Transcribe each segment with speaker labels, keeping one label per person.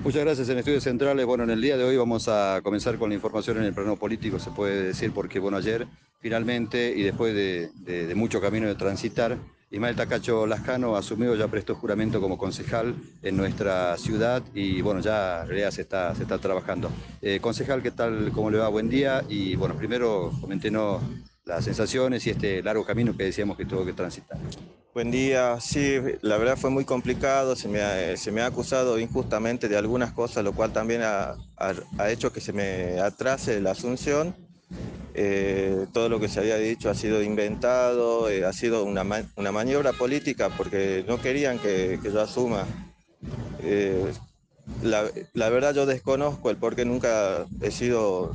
Speaker 1: Muchas gracias en Estudios Centrales. Bueno, en el día de hoy vamos a comenzar con la información en el plano político, se puede decir, porque bueno, ayer finalmente y después de mucho camino de transitar, Ismael Tacacho Lascano asumió, ya prestó juramento como concejal en nuestra ciudad y bueno, ya en realidad se está trabajando. Concejal, ¿qué tal? ¿Cómo le va? Buen día. Y bueno, primero coméntenos las sensaciones y este largo camino que decíamos que tuvo que transitar.
Speaker 2: Buen día, sí, la verdad fue muy complicado, se me ha acusado injustamente de algunas cosas, lo cual también ha hecho que se me atrase la asunción. Todo lo que se había dicho ha sido inventado, ha sido una maniobra política porque no querían que yo asuma. Eh, la verdad yo desconozco el por qué nunca he sido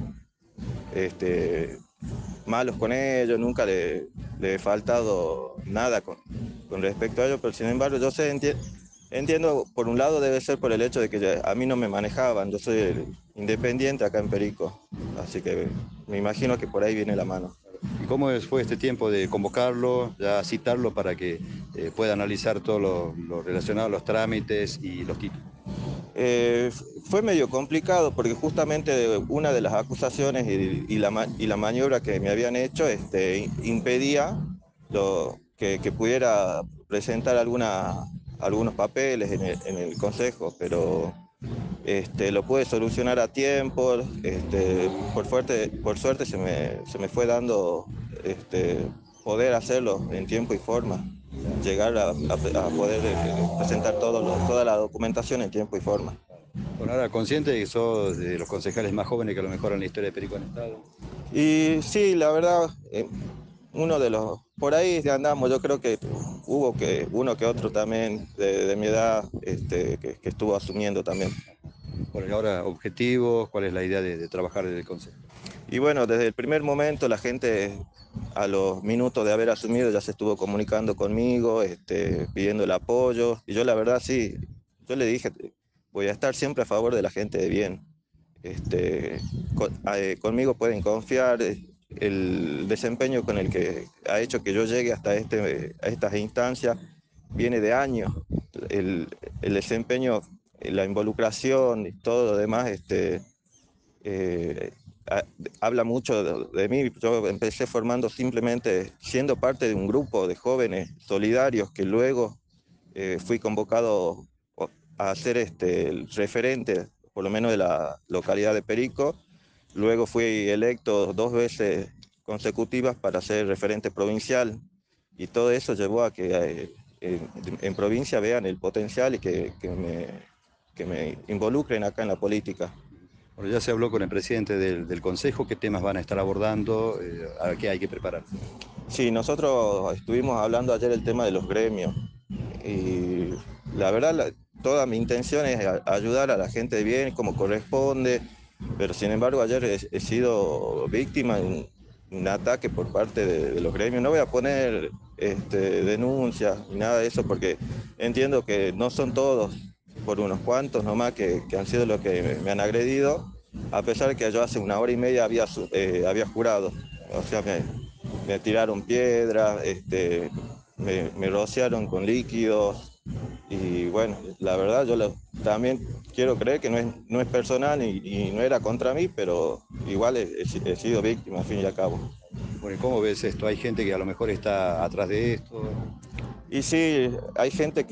Speaker 2: este, malos con ellos, nunca le he faltado nada con respecto a ellos, pero sin embargo yo sé, entiendo, por un lado debe ser por el hecho de que a mí no me manejaban, yo soy el independiente acá en Perico, así que me imagino que por ahí viene la mano.
Speaker 1: ¿Y cómo fue este tiempo de convocarlo, ya citarlo para que pueda analizar todo lo relacionado a los trámites y los títulos?
Speaker 2: Eh, Fue medio complicado porque justamente una de las acusaciones y la maniobra que me habían hecho impedía que pudiera presentar algunos papeles en el consejo, pero lo pude solucionar a tiempo. Por suerte se me fue dando poder hacerlo en tiempo y forma, llegar a poder presentar toda la documentación en tiempo y forma.
Speaker 1: Bueno, ahora consciente de que sos de los concejales más jóvenes que a lo mejor en la historia de Perico han estado.
Speaker 2: Y sí, la verdad, uno de los, por ahí andamos, yo creo que hubo que uno que otro también de mi edad que estuvo asumiendo también.
Speaker 1: Bueno, y ahora objetivos, ¿cuál es la idea de trabajar desde el consejo?
Speaker 2: Y bueno, desde el primer momento la gente a los minutos de haber asumido ya se estuvo comunicando conmigo, pidiendo el apoyo. Y yo la verdad sí, yo le dije, voy a estar siempre a favor de la gente de bien. Conmigo pueden confiar. El desempeño con el que ha hecho que yo llegue hasta a estas instancias viene de años. El, el desempeño, la involucración y todo lo demás, eh, ha- habla mucho de mí. Yo empecé formando simplemente siendo parte de un grupo de jóvenes solidarios que luego fui convocado a ser el referente, por lo menos de la localidad de Perico. Luego fui electo 2 veces consecutivas para ser referente provincial y todo eso llevó a que en provincia vean el potencial y que me involucren acá en la política.
Speaker 1: Bueno, ya se habló con el presidente del consejo, qué temas van a estar abordando, a qué hay que prepararse.
Speaker 2: Sí, nosotros estuvimos hablando ayer el tema de los gremios y la verdad toda mi intención es ayudar a la gente de bien como corresponde, pero sin embargo ayer he sido víctima de un ataque por parte de los gremios. No voy a poner denuncias ni nada de eso porque entiendo que no son todos, por unos cuantos nomás que han sido los que me han agredido, a pesar de que yo hace una hora y media había jurado. O sea, me tiraron piedras, me rociaron con líquidos y bueno, la verdad también quiero creer que no es personal y no era contra mí, pero igual he sido víctima al fin y al cabo.
Speaker 1: Bueno, ¿y cómo ves esto? ¿Hay gente que a lo mejor está atrás de esto?
Speaker 2: Y sí, hay gente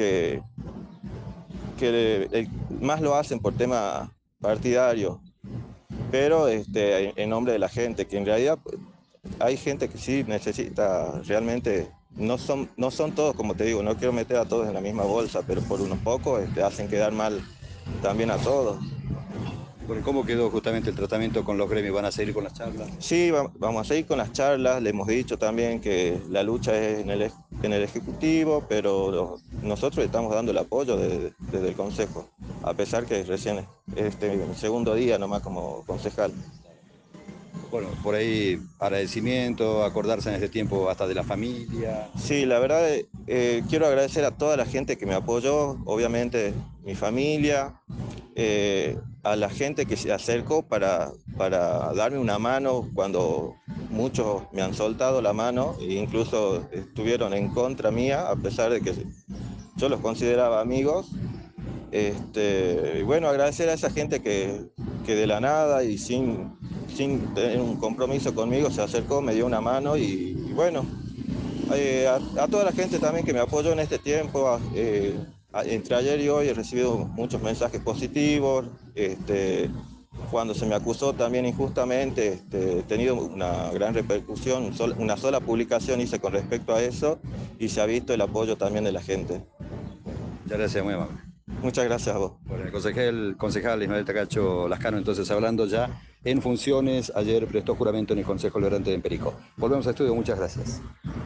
Speaker 2: que más lo hacen por tema partidario, pero en nombre de la gente, que en realidad hay gente que sí necesita realmente, no son todos, como te digo, no quiero meter a todos en la misma bolsa, pero por unos pocos hacen quedar mal también a todos.
Speaker 1: Bueno, ¿y cómo quedó justamente el tratamiento con los gremios? ¿Van a seguir con las charlas?
Speaker 2: Sí, vamos a seguir con las charlas, le hemos dicho también que la lucha es en el Ejecutivo, pero nosotros estamos dando el apoyo desde el Consejo, a pesar que recién mi segundo día nomás como concejal.
Speaker 1: Bueno, por ahí agradecimiento, acordarse en este tiempo hasta de la familia.
Speaker 2: Sí, la verdad, quiero agradecer a toda la gente que me apoyó, obviamente mi familia, a la gente que se acercó para darme una mano cuando muchos me han soltado la mano e incluso estuvieron en contra mía, a pesar de que yo los consideraba amigos. Y bueno, agradecer a esa gente que de la nada y sin tener un compromiso conmigo se acercó, me dio una mano y bueno, a toda la gente también que me apoyó en este tiempo. Entre ayer y hoy he recibido muchos mensajes positivos. Cuando se me acusó también injustamente, he tenido una gran repercusión. Una sola publicación hice con respecto a eso y se ha visto el apoyo también de la gente.
Speaker 1: Muchas gracias, muy amable.
Speaker 2: Muchas gracias a vos.
Speaker 1: Bueno, el concejal Ismael Tacacho Lascano, entonces hablando ya en funciones, ayer prestó juramento en el Consejo Liberante de Emperico. Volvemos a estudio, muchas gracias.